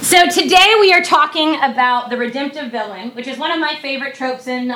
So today we are talking about the redemptive villain, which is one of my favorite tropes in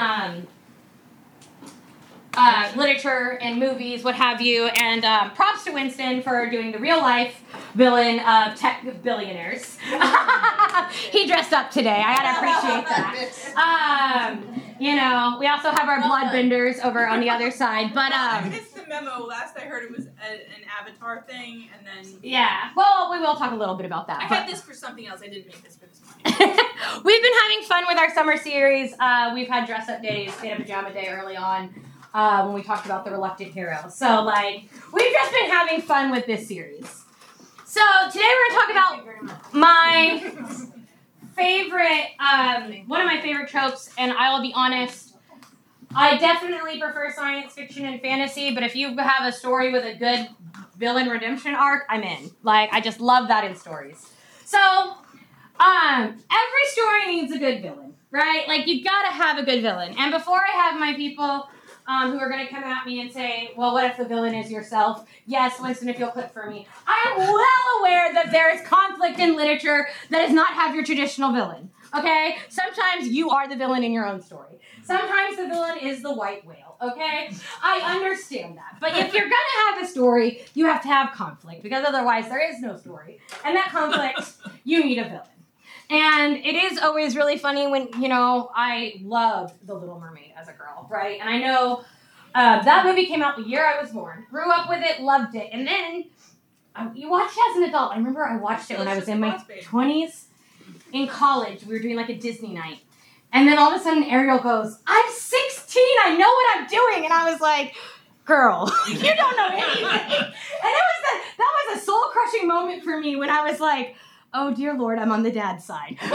literature and movies, what have you. And props to Winston for doing the real life villain of tech billionaires. He dressed up today. I gotta appreciate that. We also have our bloodbenders over on the other side. But I missed the memo. Last I heard it was an Avatar thing, and then yeah. Well, we will talk a little bit about that. I had this for something else. I didn't make this for this one. We've been having fun with our summer series. We've had dress up days, we had a pajama day early on when we talked about the reluctant hero. So, we've just been having fun with this series. So, today we're going to talk about my favorite, one of my favorite tropes, and I will be honest, I definitely prefer science fiction and fantasy, but if you have a story with a good villain redemption arc, I'm in. I just love that in stories. So, every story needs a good villain, right? You gotta have a good villain. And before I have my people who are gonna come at me and say, well, what if the villain is yourself? Yes, Winston, if you'll click for me. I am well aware that there is conflict in literature that does not have your traditional villain, okay? Sometimes you are the villain in your own story. Sometimes the villain is the white whale, okay? I understand that. But if you're gonna have a story, you have to have conflict, because otherwise there is no story. And that conflict, you need a villain. And it is always really funny when, I loved The Little Mermaid as a girl, right? And I know that movie came out the year I was born. Grew up with it, loved it. And then you watch it as an adult. I remember I watched it when I was in my 20s. In college, we were doing a Disney night. And then all of a sudden Ariel goes, I'm 16, I know what I'm doing. And I was like, girl, you don't know anything. And that was a soul-crushing moment for me when I was like, oh, dear Lord, I'm on the dad's side. But,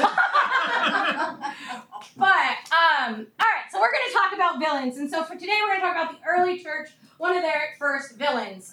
all right, so we're going to talk about villains. And so for today, we're going to talk about the early church, one of their first villains.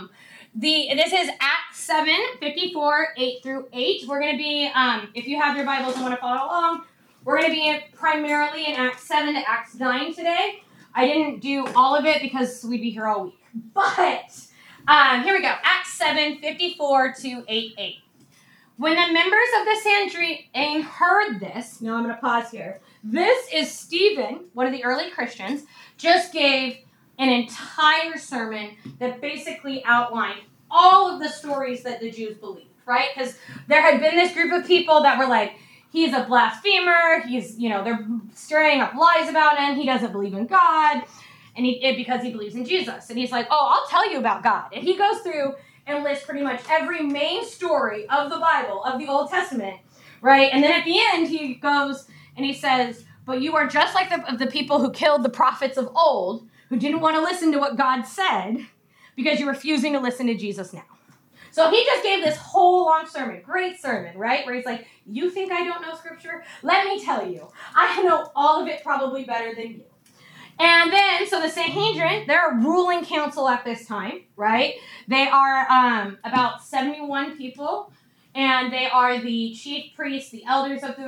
This is Acts 7, 54, 8 through 8. We're going to be, if you have your Bibles and want to follow along, we're going to be primarily in Acts 7 to Acts 9 today. I didn't do all of it because we'd be here all week. But here we go. Acts 7, 54 to 8. When the members of the Sanhedrin heard this, now I'm going to pause here. This is Stephen, one of the early Christians, just gave an entire sermon that basically outlined all of the stories that the Jews believed, right? Because there had been this group of people that were like, he's a blasphemer, they're stirring up lies about him, he doesn't believe in God, and because he believes in Jesus. And he's like, oh, I'll tell you about God. And he goes through and lists pretty much every main story of the Bible, of the Old Testament, right? And then at the end, he goes and he says, but you are just like the people who killed the prophets of old, who didn't want to listen to what God said, because you're refusing to listen to Jesus now. So he just gave this whole long sermon, great sermon, right? Where he's like, you think I don't know Scripture? Let me tell you, I know all of it probably better than you. And then, so the Sanhedrin, they're a ruling council at this time, right? They are about 71 people, and they are the chief priests, the elders of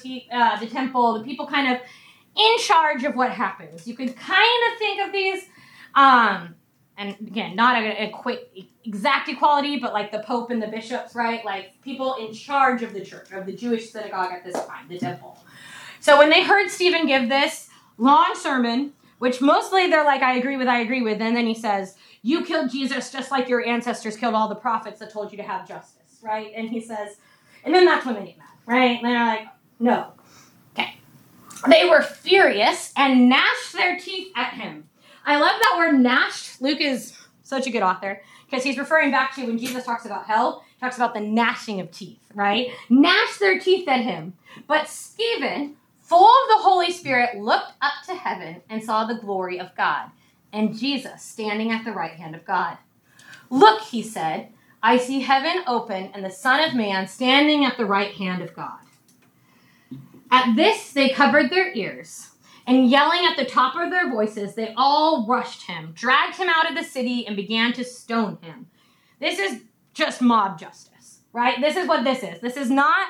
the temple, the people kind of in charge of what happens. You could kind of think of these, and again, not an exact equality, but like the Pope and the bishops, right? Like people in charge of the church, of the Jewish synagogue at this time, the temple. So when they heard Stephen give this long sermon, which mostly they're like, I agree with, and then he says, you killed Jesus just like your ancestors killed all the prophets that told you to have justice, right? And he says, and then that's when they get mad, right? And they're like, no. Okay. They were furious and gnashed their teeth at him. I love that word gnashed. Luke is such a good author because he's referring back to when Jesus talks about hell, he talks about the gnashing of teeth, right? Gnashed their teeth at him. But Stephen, full of the Holy Spirit, looked up to heaven and saw the glory of God and Jesus standing at the right hand of God. Look, he said, I see heaven open and the Son of Man standing at the right hand of God. At this, they covered their ears, and yelling at the top of their voices, they all rushed him, dragged him out of the city, and began to stone him. This is just mob justice, right? This is what this is. This is not...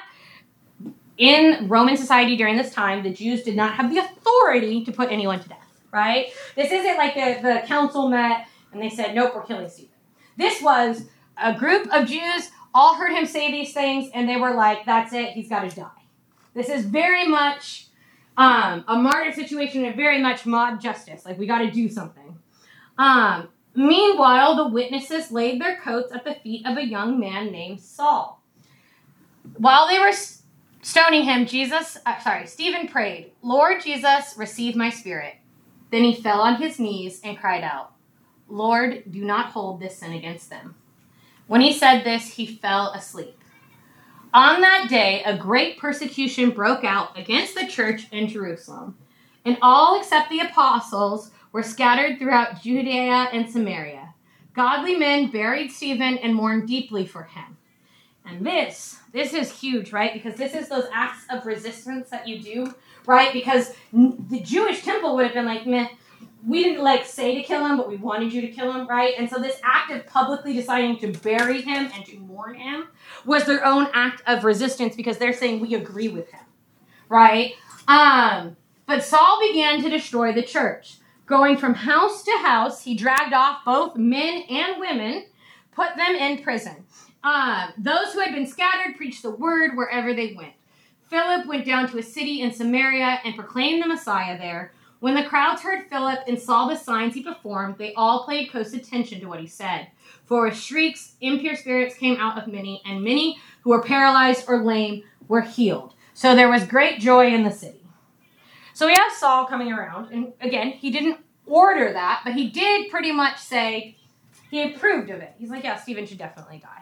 In Roman society during this time, the Jews did not have the authority to put anyone to death, right? This isn't like the council met and they said, nope, we're killing Stephen. This was a group of Jews all heard him say these things, and they were like, that's it, he's got to die. This is very much a martyr situation and very much mob justice. Like, we got to do something. Meanwhile, the witnesses laid their coats at the feet of a young man named Saul. While they were stoning him, Stephen prayed, Lord Jesus, receive my spirit. Then he fell on his knees and cried out, Lord, do not hold this sin against them. When he said this, he fell asleep. On that day, a great persecution broke out against the church in Jerusalem, and all except the apostles were scattered throughout Judea and Samaria. Godly men buried Stephen and mourned deeply for him. And this is huge, right? Because this is those acts of resistance that you do, right? Because the Jewish temple would have been like, meh, we didn't say to kill him, but we wanted you to kill him, right? And so this act of publicly deciding to bury him and to mourn him was their own act of resistance because they're saying we agree with him, right? But Saul began to destroy the church. Going from house to house, he dragged off both men and women, put them in prison. Those who had been scattered preached the word wherever they went. Philip went down to a city in Samaria and proclaimed the Messiah there. When the crowds heard Philip and saw the signs he performed, they all paid close attention to what he said. For with shrieks, impure spirits came out of many, and many who were paralyzed or lame were healed. So there was great joy in the city. So we have Saul coming around, and again, he didn't order that, but he did pretty much say he approved of it. He's like, yeah, Stephen should definitely die.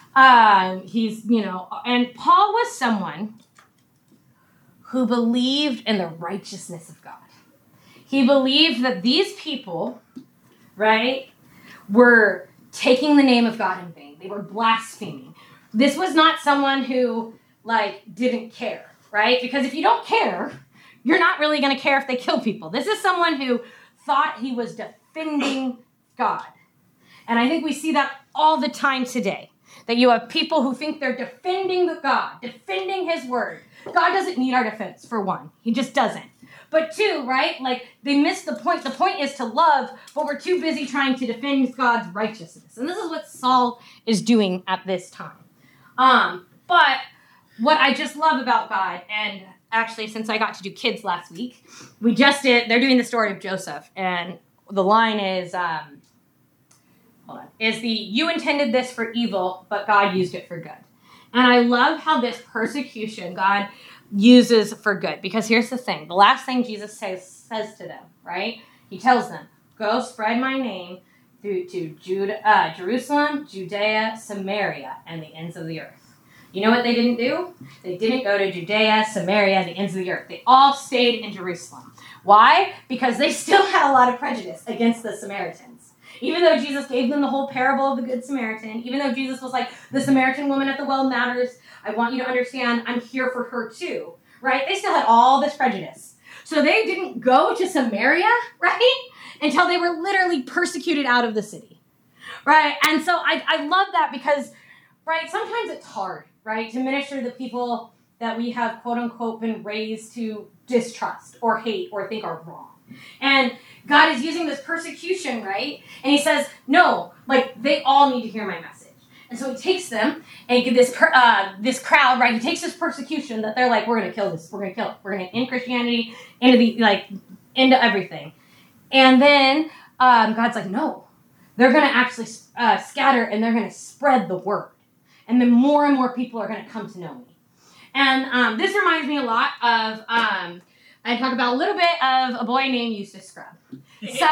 And Paul was someone who believed in the righteousness of God. He believed that these people, right, were taking the name of God in vain. They were blaspheming. This was not someone who, didn't care, right? Because if you don't care, you're not really going to care if they kill people. This is someone who thought he was defending God. And I think we see that all the time today. That you have people who think they're defending God, defending his word. God doesn't need our defense, for one. He just doesn't. But two, right? They miss the point. The point is to love, but we're too busy trying to defend God's righteousness. And this is what Saul is doing at this time. But what I just love about God, and actually since I got to do kids last week, they're doing the story of Joseph. And the line is, you intended this for evil, but God used it for good. And I love how this persecution God uses for good. Because here's the thing. The last thing Jesus says to them, right? He tells them, go spread my name through to Jerusalem, Judea, Samaria, and the ends of the earth. You know what they didn't do? They didn't go to Judea, Samaria, and the ends of the earth. They all stayed in Jerusalem. Why? Because they still had a lot of prejudice against the Samaritans. Even though Jesus gave them the whole parable of the Good Samaritan, even though Jesus was like, the Samaritan woman at the well matters, I want you to understand I'm here for her too, right? They still had all this prejudice. So they didn't go to Samaria, right? Until they were literally persecuted out of the city, right? And so I love that because, right, sometimes it's hard, right, to minister to the people that we have, quote unquote, been raised to distrust or hate or think are wrong. And God is using this persecution, right? And he says, no, they all need to hear my message. And so he takes them and this crowd, right? He takes this persecution that they're like, we're going to kill this. We're going to kill it. We're going to end Christianity into everything. And then God's like, no, they're going to actually scatter and they're going to spread the word. And then more and more people are going to come to know me. And this reminds me a lot of, I talk about a little bit of a boy named Eustace Scrubb. So,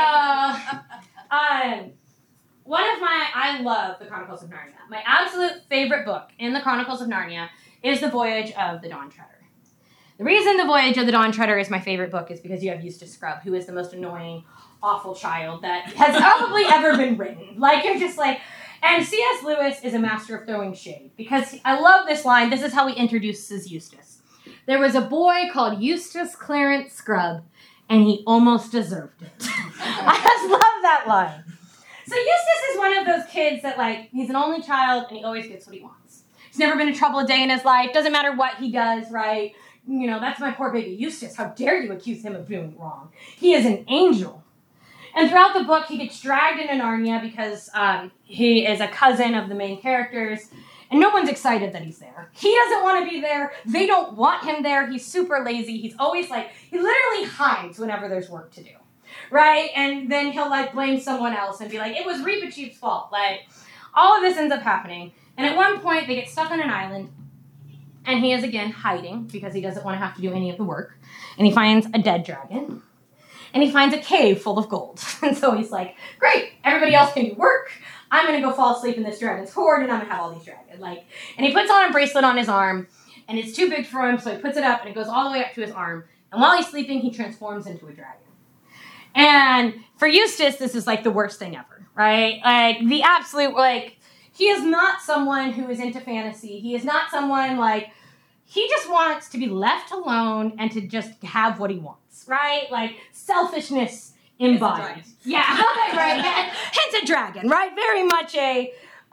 I love the Chronicles of Narnia. My absolute favorite book in the Chronicles of Narnia is The Voyage of the Dawn Treader. The reason The Voyage of the Dawn Treader is my favorite book is because you have Eustace Scrubb, who is the most annoying, awful child that has probably ever been written. And C.S. Lewis is a master of throwing shade because I love this line. This is how he introduces Eustace. There was a boy called Eustace Clarence Scrubb, and he almost deserved it. I just love that line. So Eustace is one of those kids that, he's an only child, and he always gets what he wants. He's never been in trouble a day in his life. Doesn't matter what he does, right? That's my poor baby Eustace. How dare you accuse him of doing wrong? He is an angel. And throughout the book, he gets dragged into Narnia because he is a cousin of the main characters. And no one's excited that he's there. He doesn't want to be there. They don't want him there. He's super lazy. He's always like, he literally hides whenever there's work to do. Right? And then he'll like blame someone else and be like, it was Reepicheep's fault. Like, all of this ends up happening. And at one point, they get stuck on an island. And he is again hiding because he doesn't want to have to do any of the work. And he finds a dead dragon. And he finds a cave full of gold. And so he's like, great, everybody else can do work. I'm going to go fall asleep in this dragon's hoard and I'm going to have all these dragons. And he puts on a bracelet on his arm and it's too big for him. So he puts it up and it goes all the way up to his arm. And while he's sleeping, he transforms into a dragon. And for Eustace, this is like the worst thing ever, right? Like the absolute, like, he is not someone who is into fantasy. He is not someone like, he just wants to be left alone and to just have what he wants, right? Like selfishness embodied. Yeah, right. Hence a dragon, right? Very much a,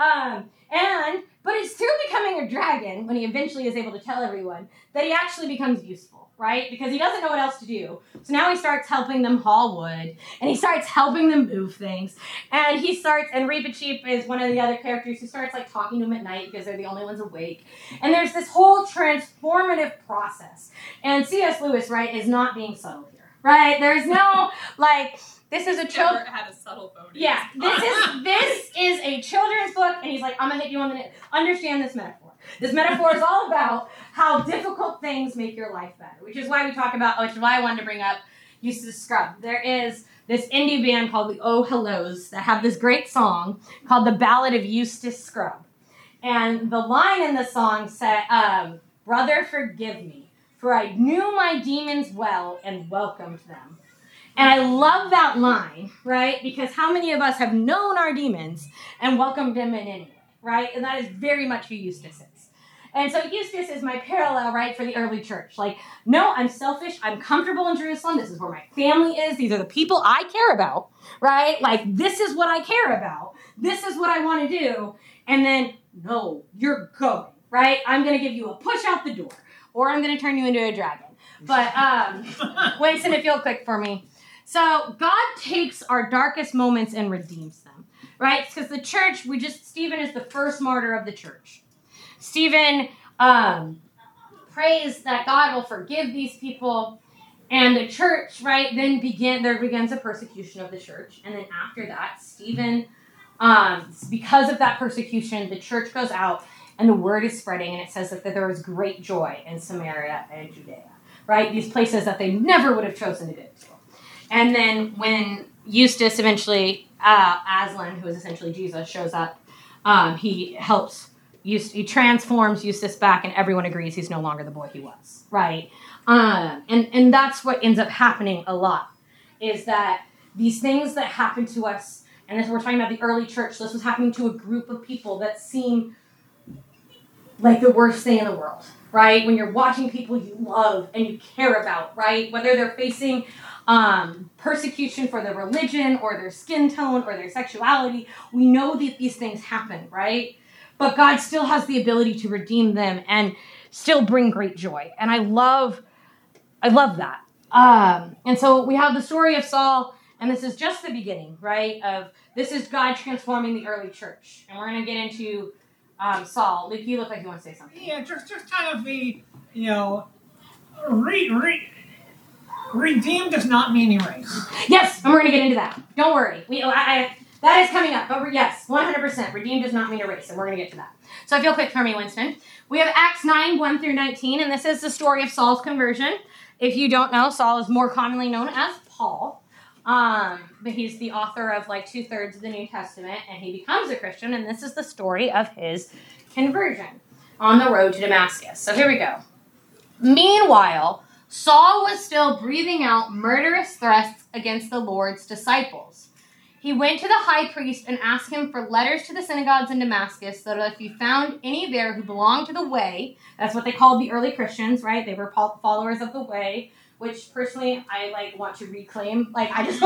but it's through becoming a dragon when he eventually is able to tell everyone that he actually becomes useful, right? Because he doesn't know what else to do. So now he starts helping them haul wood, and he starts helping them move things, and Reepicheep is one of the other characters who starts like talking to him at night because they're the only ones awake. And there's this whole transformative process. And C.S. Lewis, right, is not being subtle here, right? There's no, like, this is a Never had a subtle bone. Yeah, this is a children's book, and he's like, I'm gonna hit you on the neck. Understand this metaphor. This metaphor is all about how difficult things make your life better, which is why I wanted to bring up Eustace Scrubb. There is this indie band called the Oh Hellos that have this great song called The Ballad of Eustace Scrubb. And the line in the song said, brother, forgive me, for I knew my demons well and welcomed them. And I love that line, right? Because how many of us have known our demons and welcomed them in any way, right? And that is very much who Eustace is. And so Eustace is my parallel, right, for the early church. Like, no, I'm selfish. I'm comfortable in Jerusalem. This is where my family is. These are the people I care about, right? Like, this is what I care about. This is what I want to do. And then, no, you're going, right? I'm going to give you a push out the door, or I'm going to turn you into a dragon. But, Winston, if you'll click for me. So God takes our darkest moments and redeems them, right? Because the church, Stephen is the first martyr of the church. Stephen prays that God will forgive these people, and the church, right, then there begins a persecution of the church. And then after that, Stephen, because of that persecution, the church goes out and the word is spreading, and it says that there was great joy in Samaria and Judea, right? These places that they never would have chosen to go to. And then when Eustace eventually, Aslan, who is essentially Jesus, shows up, he transforms Eustace back, and everyone agrees he's no longer the boy he was, right? And that's what ends up happening a lot, is that these things that happen to us, and this we're talking about the early church, this was happening to a group of people that seem like the worst thing in the world, right? When you're watching people you love and you care about, right? Whether they're facing persecution for their religion or their skin tone or their sexuality, we know that these things happen, right? But God still has the ability to redeem them and still bring great joy. And I love that. And so we have the story of Saul, and this is just the beginning, right? This is God transforming the early church. And we're going to get into Saul. Luke, you look like you want to say something. Yeah, just kind of the, redeemed does not mean erased. Yes, and we're going to get into that. Don't worry. That is coming up. But yes, 100%. Redeemed does not mean erased, and we're going to get to that. So if you'll click for me, Winston. We have Acts 9, 1 through 19, and this is the story of Saul's conversion. If you don't know, Saul is more commonly known as Paul. But he's the author of like 2/3 of the New Testament, and he becomes a Christian, and this is the story of his conversion on the road to Damascus. So here we go. Meanwhile, Saul was still breathing out murderous threats against the Lord's disciples. He went to the high priest and asked him for letters to the synagogues in Damascus, so that if he found any there who belonged to the way, that's what they called the early Christians, right? They were followers of the way, which personally I want to reclaim. I just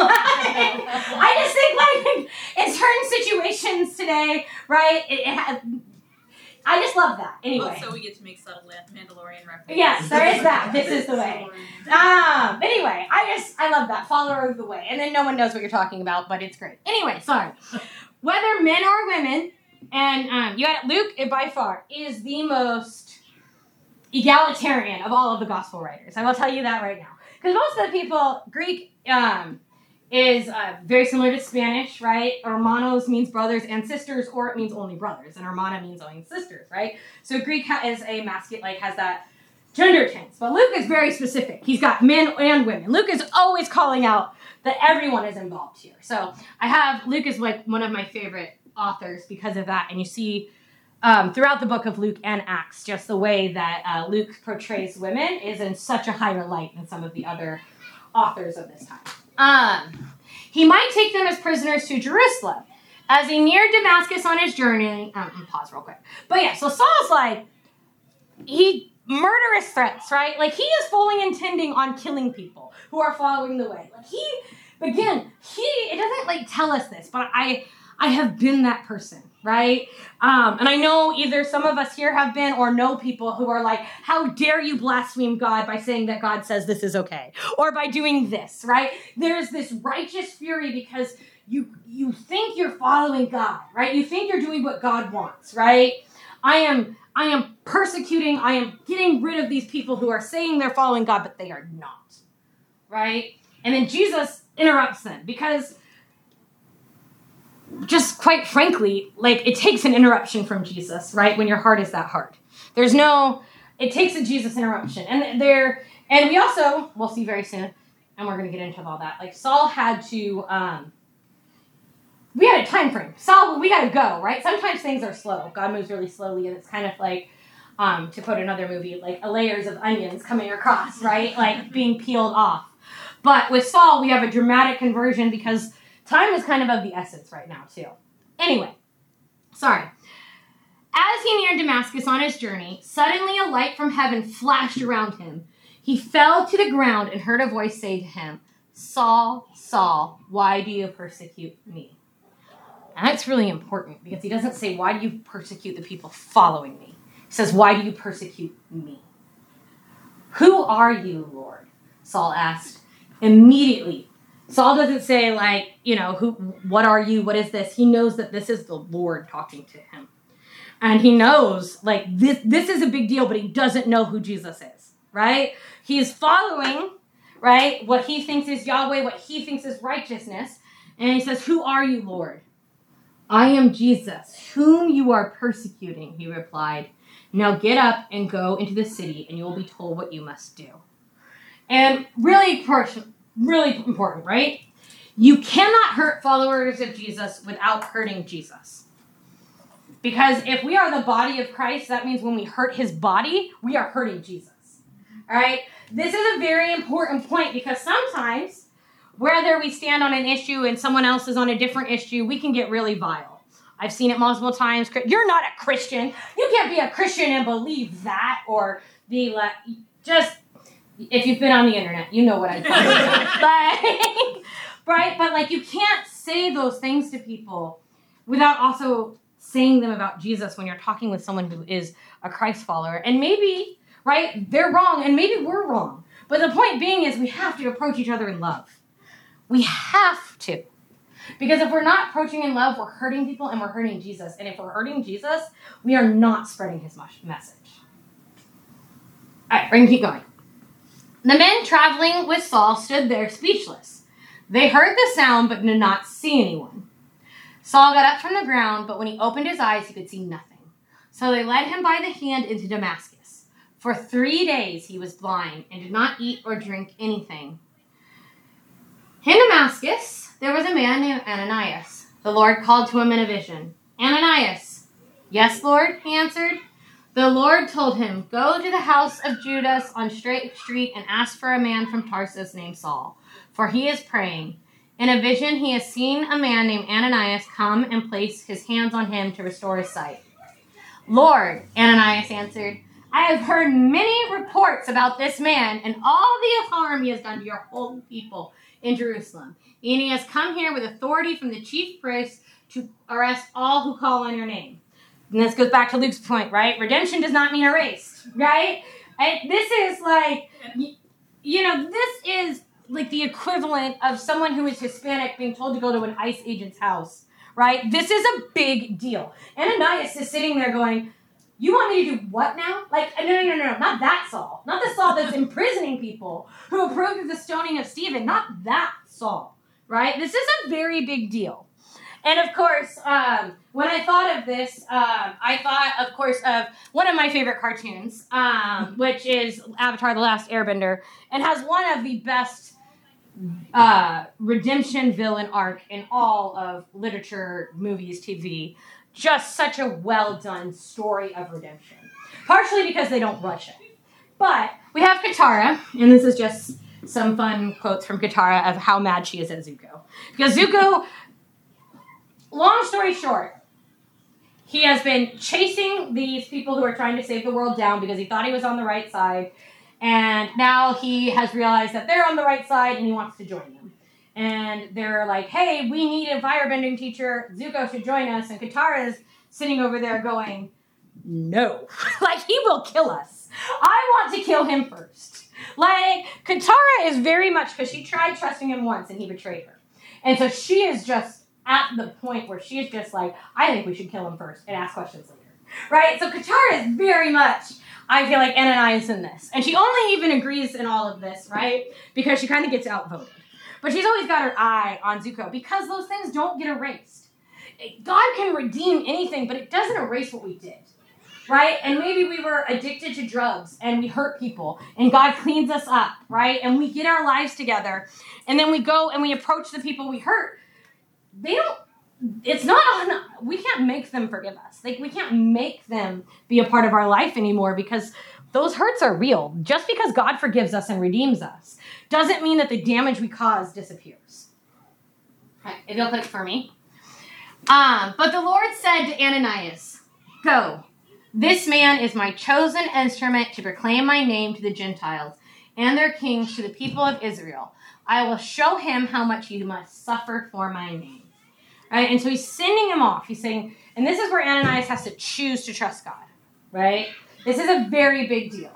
think in certain situations today, right? I just love that. Anyway. Also, we get to make subtle Mandalorian references. Yes, there is that. This is the way. Anyway, I love that. Follower of the way. And then no one knows what you're talking about, but it's great. Anyway, sorry. Whether men or women, And you got Luke, by far, is the most egalitarian of all of the gospel writers. I will tell you that right now. Because most of the people, Greek is very similar to Spanish, right? Hermanos means brothers and sisters, or it means only brothers, and hermana means only sisters, right? So Greek is a masculine, like has that gender tense. But Luke is very specific. He's got men and women. Luke is always calling out that everyone is involved here. So Luke is like one of my favorite authors because of that. And you see throughout the book of Luke and Acts, just the way that Luke portrays women is in such a higher light than some of the other authors of this time. He might take them as prisoners to Jerusalem. As he neared Damascus on his journey, pause real quick. But yeah, so Saul's like, murderous threats, right? Like he is fully intending on killing people who are following the way. Like it doesn't like tell us this, but I have been that person, right? And I know either some of us here have been or know people who are like, how dare you blaspheme God by saying that God says this is okay? Or by doing this, right? There's this righteous fury because you think you're following God, right? You think you're doing what God wants, right? I am persecuting, I am getting rid of these people who are saying they're following God, but they are not, right? And then Jesus interrupts them because just quite frankly, like it takes an interruption from Jesus, right? When your heart is that hard. It takes a Jesus interruption. And we also, we'll see very soon, and we're going to get into all that. Like Saul had to, we had a time frame. Saul, we got to go, right? Sometimes things are slow. God moves really slowly, and it's kind of like, to quote another movie, like layers of onions coming across, right? Like being peeled off. But with Saul, we have a dramatic conversion because time is kind of the essence right now, too. Anyway, sorry. As he neared Damascus on his journey, suddenly a light from heaven flashed around him. He fell to the ground and heard a voice say to him, Saul, Saul, why do you persecute me? And that's really important because he doesn't say, why do you persecute the people following me? He says, why do you persecute me? Who are you, Lord? Saul asked. Immediately, Saul doesn't say like, what are you? What is this? He knows that this is the Lord talking to him. And he knows like this is a big deal, but he doesn't know who Jesus is, right? He's following, right, what he thinks is Yahweh, what he thinks is righteousness. And he says, who are you, Lord? I am Jesus, whom you are persecuting, he replied. Now get up and go into the city, and you will be told what you must do. And really important, right? You cannot hurt followers of Jesus without hurting Jesus. Because if we are the body of Christ, that means when we hurt his body, we are hurting Jesus. All right? This is a very important point because sometimes, whether we stand on an issue and someone else is on a different issue, we can get really vile. I've seen it multiple times. You're not a Christian. You can't be a Christian and believe that or be like, just, if you've been on the internet, you know what I'm talking about. Right? But like, you can't say those things to people without also saying them about Jesus when you're talking with someone who is a Christ follower. And maybe, right, they're wrong and maybe we're wrong. But the point being is we have to approach each other in love. We have to. Because if we're not approaching in love, we're hurting people and we're hurting Jesus. And if we're hurting Jesus, we are not spreading his message. All right, we're going to keep going. The men traveling with Saul stood there speechless. They heard the sound but did not see anyone. Saul got up from the ground, but when he opened his eyes, he could see nothing. So they led him by the hand into Damascus. For 3 days he was blind and did not eat or drink anything. In Damascus, there was a man named Ananias. The Lord called to him in a vision. Ananias. Yes, Lord, he answered. The Lord told him, go to the house of Judas on Straight Street and ask for a man from Tarsus named Saul, for he is praying. In a vision, he has seen a man named Ananias come and place his hands on him to restore his sight. Lord, Ananias answered, I have heard many reports about this man and all the harm he has done to your holy people in Jerusalem. And he has come here with authority from the chief priest to arrest all who call on your name. And this goes back to Luke's point, right? Redemption does not mean erased, right? And this is like, this is like the equivalent of someone who is Hispanic being told to go to an ICE agent's house, right? This is a big deal. Ananias is sitting there going, you want me to do what now? Like, no, not that Saul. Not the Saul that's imprisoning people who approved of the stoning of Stephen. Not that Saul, right? This is a very big deal. And of course, when I thought of this, I thought, of course, of one of my favorite cartoons, which is Avatar: The Last Airbender, and has one of the best redemption villain arc in all of literature, movies, TV. Just such a well-done story of redemption. Partially because they don't rush it. But we have Katara, and this is just some fun quotes from Katara of how mad she is at Zuko. Because Zuko, long story short, he has been chasing these people who are trying to save the world down because he thought he was on the right side. And now he has realized that they're on the right side and he wants to join them. And they're like, hey, we need a firebending teacher. Zuko should join us. And Katara's sitting over there going, no. Like, he will kill us. I want to kill him first. Like, Katara is very much, because she tried trusting him once and he betrayed her. And so she is just at the point where she is just like, I think we should kill him first and ask questions later. Right? So Katara is very much, I feel like, Ananias in this. And she only even agrees in all of this, right? Because she kind of gets outvoted. But she's always got her eye on Zuko because those things don't get erased. God can redeem anything, but it doesn't erase what we did, right? And maybe we were addicted to drugs and we hurt people and God cleans us up, right? And we get our lives together and then we go and we approach the people we hurt. We can't make them forgive us. Like, we can't make them be a part of our life anymore because those hurts are real. Just because God forgives us and redeems us doesn't mean that the damage we cause disappears. Right, if you'll click for me. But the Lord said to Ananias, go. This man is my chosen instrument to proclaim my name to the Gentiles and their kings to the people of Israel. I will show him how much he must suffer for my name. Right? And so he's sending him off. He's saying, and this is where Ananias has to choose to trust God. Right? This is a very big deal.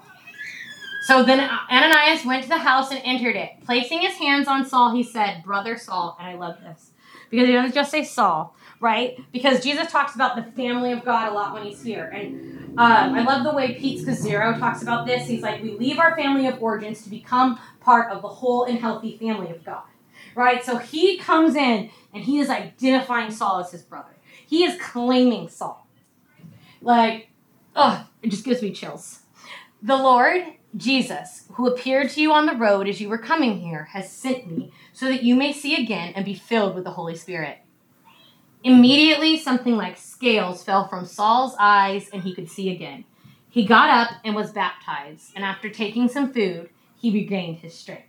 So then Ananias went to the house and entered it. Placing his hands on Saul, he said, Brother Saul. And I love this. Because he doesn't just say Saul, right? Because Jesus talks about the family of God a lot when he's here. And I love the way Pete Scazzero talks about this. He's like, we leave our family of origins to become part of the whole and healthy family of God. Right? So he comes in and he is identifying Saul as his brother. He is claiming Saul. Like, it just gives me chills. The Lord, Jesus, who appeared to you on the road as you were coming here, has sent me so that you may see again and be filled with the Holy Spirit. Immediately, something like scales fell from Saul's eyes and he could see again. He got up and was baptized, and after taking some food, he regained his strength.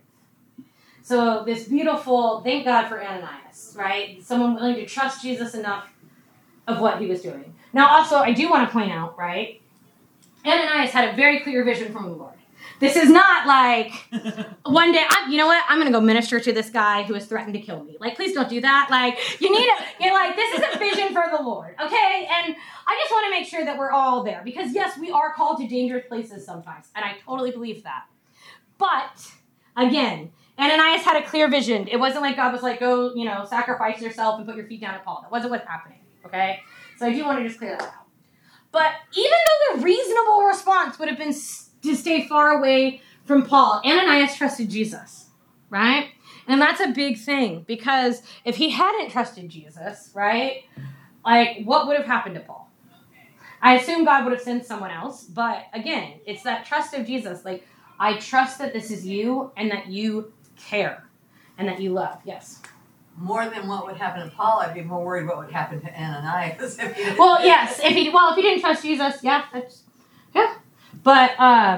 So this beautiful, thank God for Ananias, right? Someone willing to trust Jesus enough of what he was doing. Now, also, I do want to point out, right? Ananias had a very clear vision from the Lord. This is not like one day, you know what? I'm going to go minister to this guy who has threatened to kill me. Like, please don't do that. Like, this is a vision for the Lord, okay? And I just want to make sure that we're all there because, yes, we are called to dangerous places sometimes, and I totally believe that. But, again, Ananias had a clear vision. It wasn't like God was like, go, sacrifice yourself and put your feet down at Paul. That wasn't what's happening, okay? So I do want to just clear that out. But even though the reasonable response would have been to stay far away from Paul, Ananias trusted Jesus, right? And that's a big thing because if he hadn't trusted Jesus, right, like what would have happened to Paul? I assume God would have sent someone else, but again, it's that trust of Jesus. Like, I trust that this is you and that you care and that you love. Yes. More than what would happen to Paul, I'd be more worried what would happen to Ananias. Well, yes, if he didn't trust Jesus, yeah. But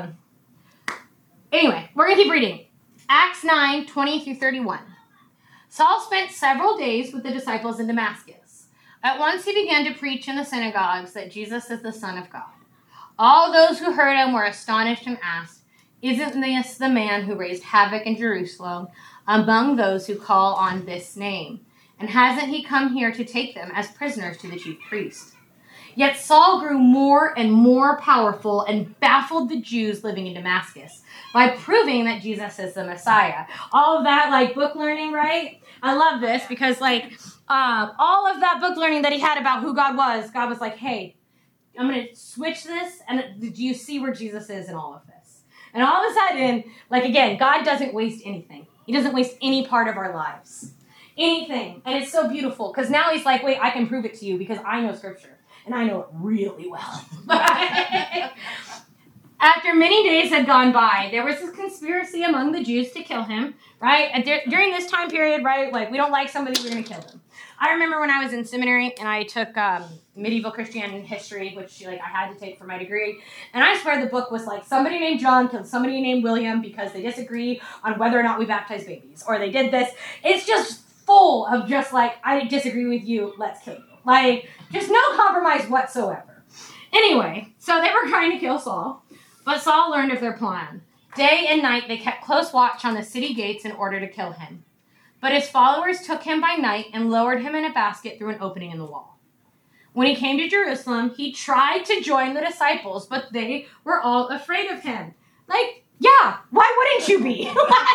anyway, we're gonna keep reading. Acts 9:20-31. Saul spent several days with the disciples in Damascus. At once he began to preach in the synagogues that Jesus is the Son of God. All those who heard him were astonished and asked, "Isn't this the man who raised havoc in Jerusalem among those who call on this name? And hasn't he come here to take them as prisoners to the chief priest?" Yet Saul grew more and more powerful and baffled the Jews living in Damascus by proving that Jesus is the Messiah. All of that, like, book learning, right? I love this because, like, all of that book learning that he had about who God was like, hey, I'm going to switch this, and do you see where Jesus is in all of this? And all of a sudden, like, again, God doesn't waste anything. He doesn't waste any part of our lives. Anything. And it's so beautiful, because now he's like, wait, I can prove it to you because I know Scripture, and I know it really well. After many days had gone by, there was this conspiracy among the Jews to kill him, right? And during this time period, right, like, we don't like somebody, we're going to kill them. I remember when I was in seminary and I took medieval Christian history, which, like, I had to take for my degree. And I swear the book was like, somebody named John killed somebody named William because they disagreed on whether or not we baptize babies. Or they did this. It's just full of just like, I disagree with you, let's kill you. Like, just no compromise whatsoever. Anyway, so they were trying to kill Saul. But Saul learned of their plan. Day and night they kept close watch on the city gates in order to kill him. But his followers took him by night and lowered him in a basket through an opening in the wall. When he came to Jerusalem, he tried to join the disciples, but they were all afraid of him. Like, yeah, why wouldn't you be?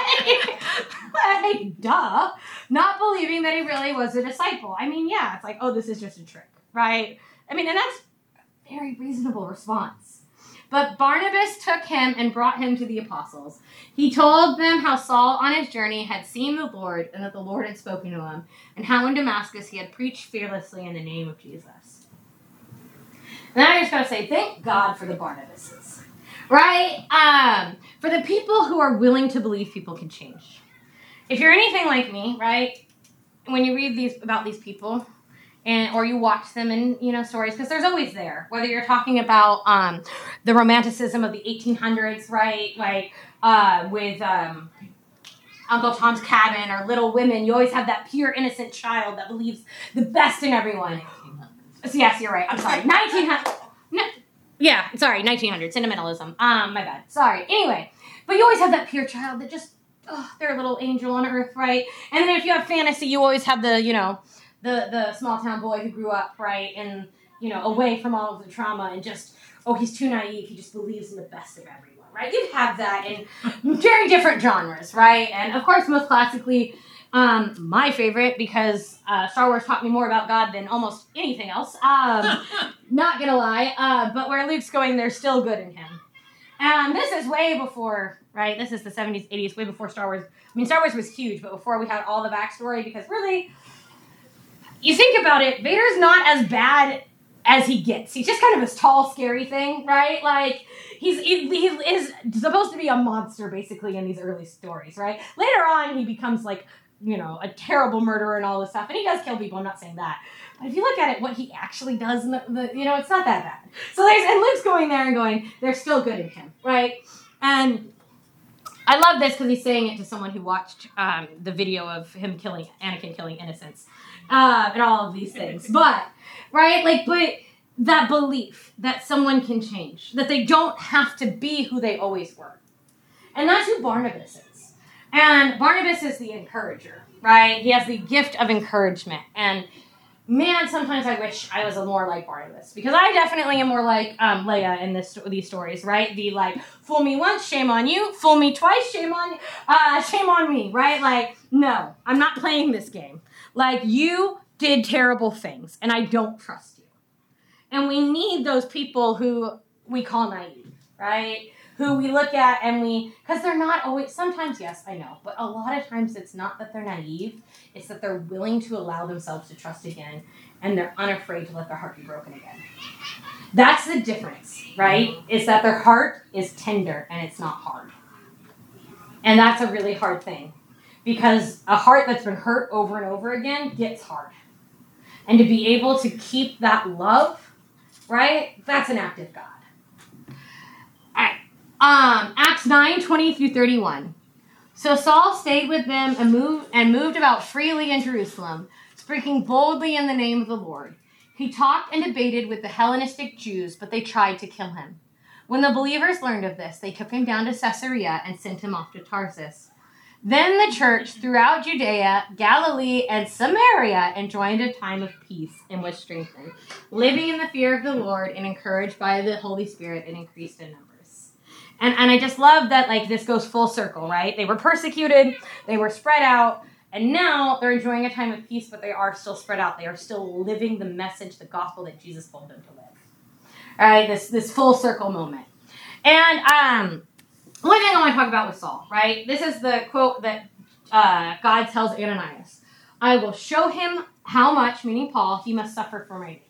like, duh. Not believing that he really was a disciple. I mean, yeah, it's like, oh, this is just a trick, right? I mean, and that's a very reasonable response. But Barnabas took him and brought him to the apostles. He told them how Saul on his journey had seen the Lord and that the Lord had spoken to him, and how in Damascus he had preached fearlessly in the name of Jesus. And I just gotta say, thank God for the Barnabases, right? For the people who are willing to believe people can change. If you're anything like me, right, when you read about these people, or you watch them in, stories, because there's always there. Whether you're talking about the romanticism of the 1800s, right? Like with Uncle Tom's Cabin or Little Women, you always have that pure, innocent child that believes the best in everyone. Yes, you're right. I'm sorry. 1900. No, yeah, sorry, 1900. Sentimentalism. My bad. Sorry. Anyway, but you always have that pure child that just, they're a little angel on earth, right? And then if you have fantasy, you always have the, the small town boy who grew up, right, and, away from all of the trauma and just, he's too naive, he just believes in the best of everyone, right? You have that in very different genres, right? And, of course, most classically, my favorite, because Star Wars taught me more about God than almost anything else, not gonna lie, but where Luke's going, there's still good in him. And this is way before, right, this is the 70s, 80s, way before Star Wars. I mean, Star Wars was huge, but before we had all the backstory, because really, you think about it, Vader's not as bad as he gets. He's just kind of this tall, scary thing, right? Like, he is supposed to be a monster, basically, in these early stories, right? Later on, he becomes, like, a terrible murderer and all this stuff. And he does kill people, I'm not saying that. But if you look at it, what he actually does, it's not that bad. So and Luke's going there and going, there's still good in him, right? And I love this because he's saying it to someone who watched the video of him Anakin killing innocents. And all of these things. But, right, but that belief that someone can change, that they don't have to be who they always were. And that's who Barnabas is. And Barnabas is the encourager, right? He has the gift of encouragement. And, man, sometimes I wish I was more like Barnabas. Because I definitely am more like Leia in these stories, right? The, fool me once, shame on you. Fool me twice, shame on me, right? Like, no, I'm not playing this game. Like, you did terrible things, and I don't trust you. And we need those people who we call naive, right? Who we look at and because they're not always, sometimes, yes, I know, but a lot of times it's not that they're naive, it's that they're willing to allow themselves to trust again, and they're unafraid to let their heart be broken again. That's the difference, right? Is that their heart is tender, and it's not hard. And that's a really hard thing. Because a heart that's been hurt over and over again gets hard. And to be able to keep that love, right, that's an act of God. All right. Acts 9:20-31. So Saul stayed with them and moved about freely in Jerusalem, speaking boldly in the name of the Lord. He talked and debated with the Hellenistic Jews, but they tried to kill him. When the believers learned of this, they took him down to Caesarea and sent him off to Tarsus. Then the church throughout Judea, Galilee, and Samaria enjoyed a time of peace and was strengthened, living in the fear of the Lord and encouraged by the Holy Spirit and increased in numbers. And I just love that, like, this goes full circle, right? They were persecuted, they were spread out, and now they're enjoying a time of peace, but they are still spread out. They are still living the message, the gospel that Jesus told them to live. All right, this full circle moment. And one thing I want to talk about with Saul, right? This is the quote that God tells Ananias. I will show him how much, meaning Paul, he must suffer for my name.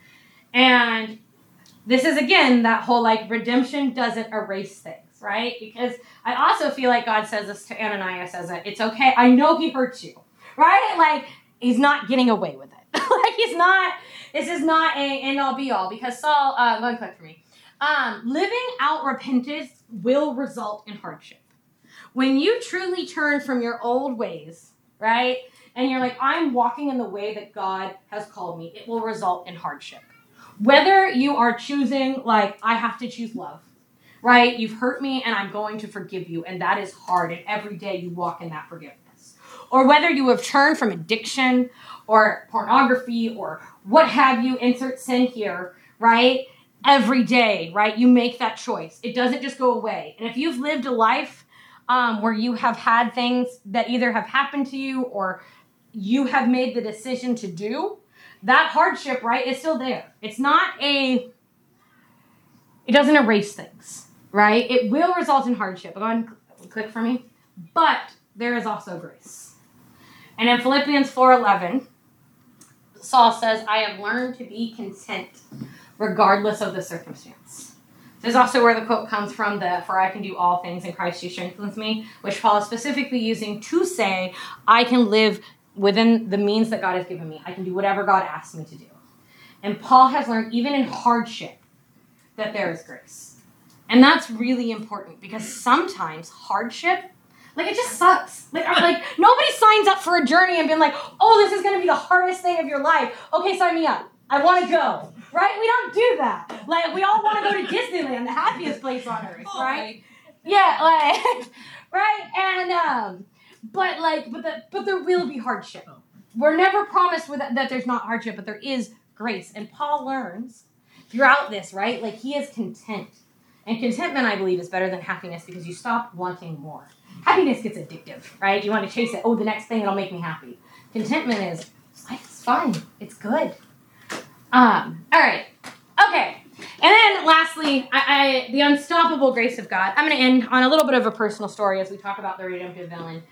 And this is, again, that whole, like, redemption doesn't erase things, right? Because I also feel like God says this to Ananias as it's okay. I know he hurt you, right? Like, he's not getting away with it. Like, this is not a end-all be-all. Because Saul, go and click for me. Living out repentance will result in hardship. When you truly turn from your old ways, right, and you're like, I'm walking in the way that God has called me, it will result in hardship. Whether you are choosing, like, I have to choose love, right? You've hurt me and I'm going to forgive you, and that is hard, and every day you walk in that forgiveness. Or whether you have turned from addiction or pornography or what have you, insert sin here, right? Every day, right? You make that choice. It doesn't just go away. And if you've lived a life where you have had things that either have happened to you or you have made the decision to do, that hardship, right, is still there. It's not it doesn't erase things, right? It will result in hardship. Go ahead and click for me. But there is also grace. And in Philippians 4:11, Saul says, I have learned to be content regardless of the circumstance. This is also where the quote comes from, for I can do all things in Christ who strengthens me, which Paul is specifically using to say, I can live within the means that God has given me. I can do whatever God asks me to do. And Paul has learned, even in hardship, that there is grace. And that's really important because sometimes hardship, like, it just sucks. Like nobody signs up for a journey and being like, oh, this is going to be the hardest thing of your life. Okay, sign me up. I want to go. Right? We don't do that. Like, we all want to go to Disneyland, the happiest place on earth, right? Yeah, like, right? And, but there will be hardship. We're never promised that there's not hardship, but there is grace. And Paul learns throughout this, right? Like, he is content. And contentment, I believe, is better than happiness because you stop wanting more. Happiness gets addictive, right? You want to chase it. Oh, the next thing that'll make me happy. Contentment is, it's fine. It's good. All right. Okay. And then lastly, the unstoppable grace of God. I'm going to end on a little bit of a personal story as we talk about the redemptive villain.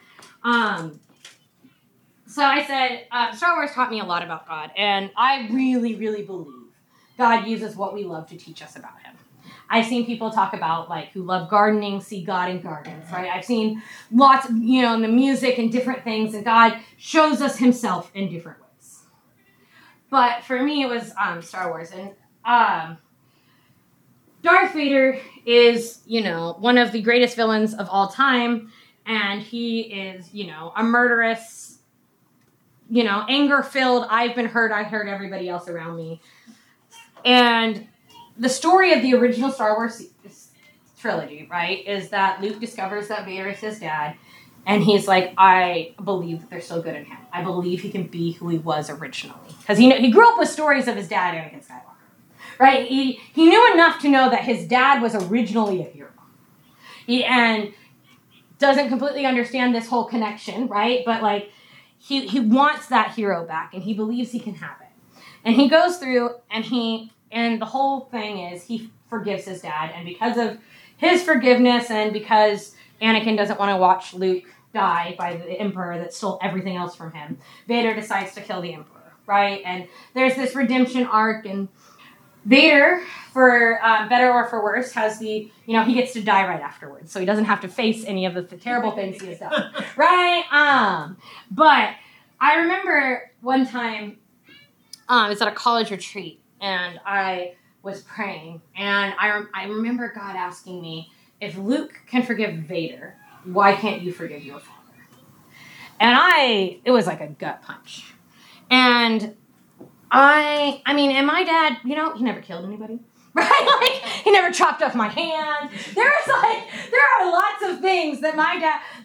So I said, Star Wars taught me a lot about God, and I really, really believe God uses what we love to teach us about him. I've seen people talk about, like, who love gardening, see God in gardens, right? I've seen lots, in the music and different things, and God shows us himself in different ways. But for me, it was Star Wars. And Darth Vader is, one of the greatest villains of all time. And he is, a murderous, anger-filled, I've been hurt, I hurt everybody else around me. And the story of the original Star Wars trilogy, right, is that Luke discovers that Vader is his dad. And he's like, I believe that there's still good in him. I believe he can be who he was originally. Because he grew up with stories of his dad, Anakin Skywalker. Right? He knew enough to know that his dad was originally a hero. And doesn't completely understand this whole connection, right? But, like, he wants that hero back. And he believes he can have it. And he goes through and the whole thing is he forgives his dad. And because of his forgiveness and because Anakin doesn't want to watch Luke die by the Emperor that stole everything else from him, Vader decides to kill the Emperor, right? And there's this redemption arc, and Vader, for better or for worse, has he gets to die right afterwards, so he doesn't have to face any of the terrible things he has done, right? But I remember one time, it was at a college retreat, and I was praying, and I remember God asking me, if Luke can forgive Vader, why can't you forgive your father? And it was like a gut punch. And and my dad, he never killed anybody, right? Like, he never chopped off my hand. There are lots of things that my dad,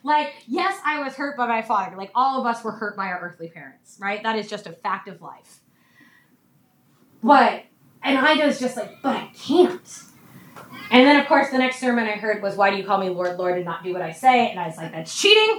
Like, yes, I was hurt by my father. Like, all of us were hurt by our earthly parents, right? That is just a fact of life. And I was just like, but I can't. And then, of course, the next sermon I heard was, why do you call me Lord, Lord, and not do what I say? And I was like, that's cheating.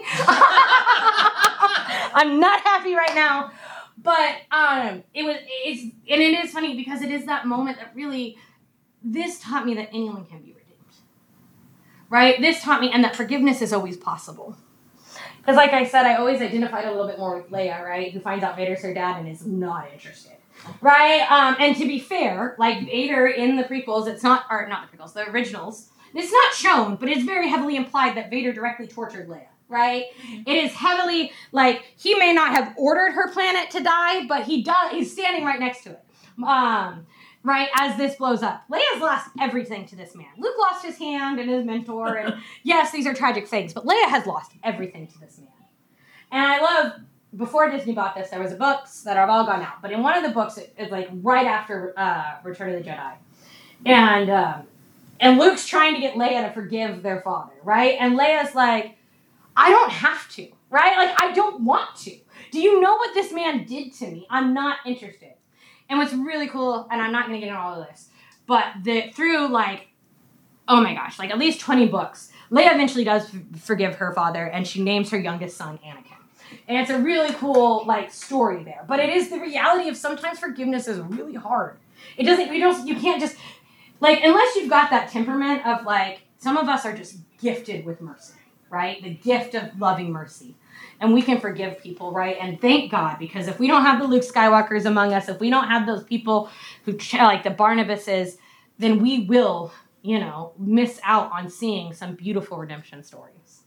I'm not happy right now. But it is funny because it is that moment that really, this taught me that anyone can be redeemed. Right? This taught me, and that forgiveness is always possible. Because like I said, I always identified a little bit more with Leia, right? Who finds out Vader's her dad and is not interested. Right? And to be fair, like Vader in the prequels, the originals, it's not shown, but it's very heavily implied that Vader directly tortured Leia. Right? It is heavily, like, he may not have ordered her planet to die, but he does. He's standing right next to it. Right, as this blows up. Leia's lost everything to this man. Luke lost his hand and his mentor, and yes, these are tragic things, but Leia has lost everything to this man. And I love, before Disney bought this, there was books that have all gone out, but in one of the books, it's like right after Return of the Jedi. And Luke's trying to get Leia to forgive their father, right? And Leia's like, I don't have to, right? Like, I don't want to. Do you know what this man did to me? I'm not interested. And what's really cool, and I'm not going to get into all of this, but through, like, oh my gosh, like at least 20 books, Leia eventually does forgive her father, and she names her youngest son Anakin. And it's a really cool, like, story there. But it is the reality of sometimes forgiveness is really hard. You can't just, like, unless you've got that temperament of, like, some of us are just gifted with mercy, right? The gift of loving mercy. And we can forgive people, right? And thank God, because if we don't have the Luke Skywalkers among us, if we don't have those people who, like the Barnabases, then we will, miss out on seeing some beautiful redemption stories.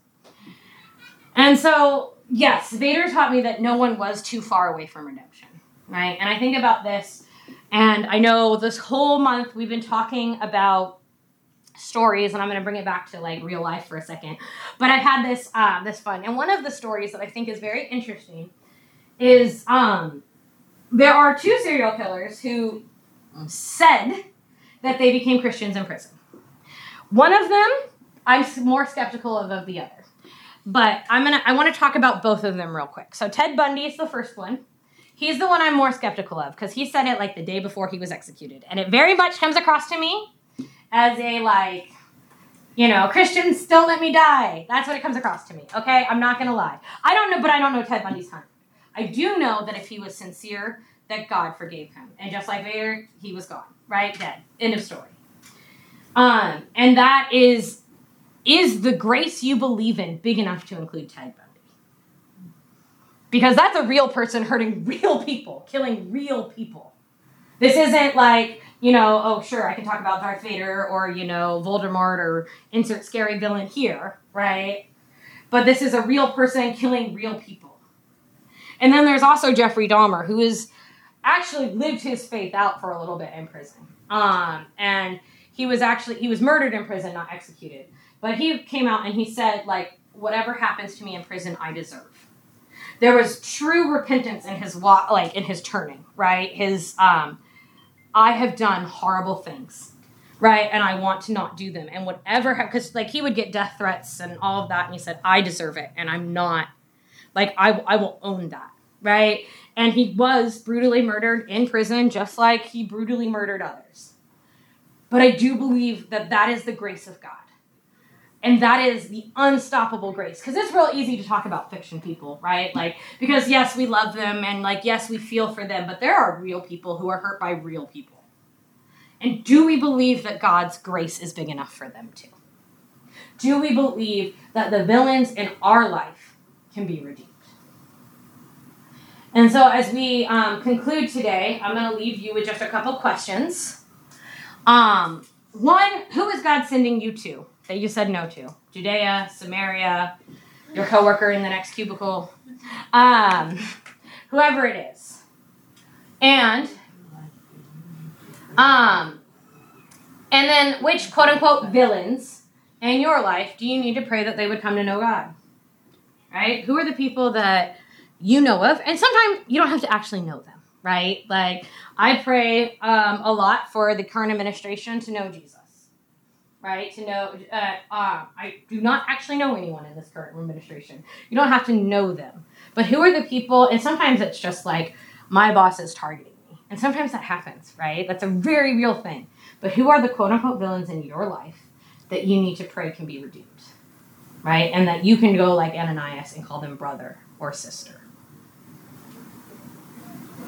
And so, yes, Vader taught me that no one was too far away from redemption, right? And I think about this, and I know this whole month we've been talking about stories, and I'm going to bring it back to like real life for a second. But I've had this fun, and one of the stories that I think is very interesting is there are two serial killers who said that they became Christians in prison. One of them I'm more skeptical of the other, but I want to talk about both of them real quick. So Ted Bundy is the first one. He's the one I'm more skeptical of because he said it like the day before he was executed, and it very much comes across to me as a, like, Christians, don't let me die. That's what it comes across to me, okay? I'm not going to lie. I don't know Ted Bundy's heart. I do know that if he was sincere, that God forgave him. And just like Vader, he was gone, right? Dead. End of story. And that is the grace you believe in big enough to include Ted Bundy? Because that's a real person hurting real people, killing real people. This isn't like, oh, sure, I can talk about Darth Vader or, Voldemort or insert scary villain here, right? But this is a real person killing real people. And then there's also Jeffrey Dahmer, who has actually lived his faith out for a little bit in prison. And he was murdered in prison, not executed. But he came out and he said, like, whatever happens to me in prison, I deserve. There was true repentance in his in his turning, right? His I have done horrible things, right? And I want to not do them. And whatever, because like he would get death threats and all of that. And he said, I deserve it. And I'm not, like, I will own that, right? And he was brutally murdered in prison, just like he brutally murdered others. But I do believe that is the grace of God. And that is the unstoppable grace. Because it's real easy to talk about fiction people, right? Like, because yes, we love them and like, yes, we feel for them, but there are real people who are hurt by real people. And do we believe that God's grace is big enough for them too? Do we believe that the villains in our life can be redeemed? And so as we conclude today, I'm going to leave you with just a couple questions. One, who is God sending you to that you said no to? Judea, Samaria, your coworker in the next cubicle, whoever it is. And then which quote-unquote villains in your life do you need to pray that they would come to know God? Right? Who are the people that you know of? And sometimes you don't have to actually know them, right? Like, I pray a lot for the current administration to know Jesus. right? To know, I do not actually know anyone in this current administration. You don't have to know them. But who are the people, and sometimes it's just like, my boss is targeting me. And sometimes that happens, right? That's a very real thing. But who are the quote-unquote villains in your life that you need to pray can be redeemed, right? And that you can go like Ananias and call them brother or sister.